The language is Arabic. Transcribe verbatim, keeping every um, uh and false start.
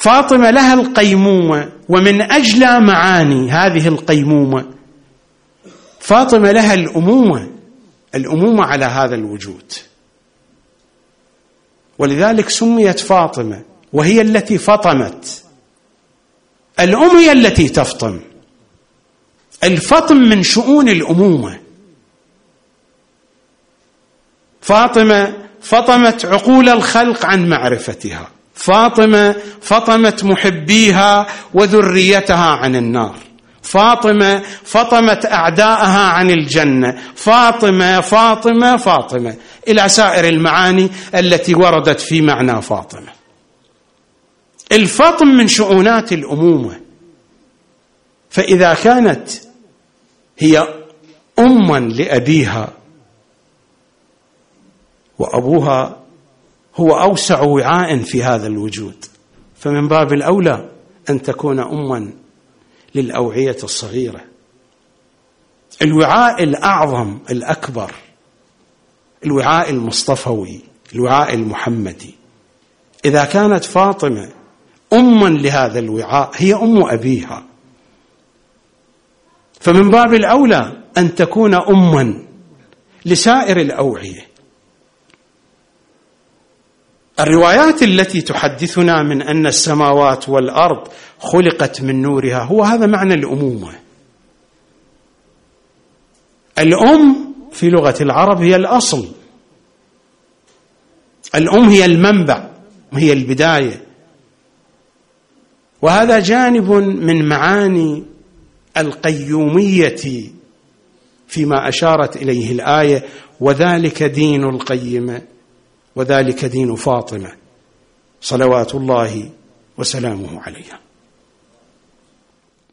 فاطمة لها القيمومة، ومن أجل معاني هذه القيمومة فاطمة لها الأمومة، الأمومة على هذا الوجود، ولذلك سميت فاطمة، وهي التي فطمت. الأم هي التي تفطم، الفطم من شؤون الأمومة. فاطمة فطمت عقول الخلق عن معرفتها، فاطمة فطمت محبيها وذريتها عن النار، فاطمة فطمت أعداءها عن الجنة، فاطمة فاطمة فاطمة إلى سائر المعاني التي وردت في معنى فاطمة. الفطم من شؤونات الأمومة. فإذا كانت هي أما لأبيها، وأبوها هو أوسع وعاء في هذا الوجود، فمن باب الأولى أن تكون أما للأوعية الصغيرة، الوعاء الأعظم الأكبر، الوعاء المصطفوي، الوعاء المحمدي. إذا كانت فاطمة أما لهذا الوعاء، هي أم أبيها، فمن باب الأولى أن تكون أما لسائر الأوعية. الروايات التي تحدثنا من أن السماوات والأرض خلقت من نورها، هو هذا معنى الأمومة. الأم في لغة العرب هي الأصل، الأم هي المنبع، هي البداية، وهذا جانب من معاني القيومية فيما أشارت إليه الآية: وذلك دين القيمة وذلك دين فاطمة صلوات الله وسلامه عليها.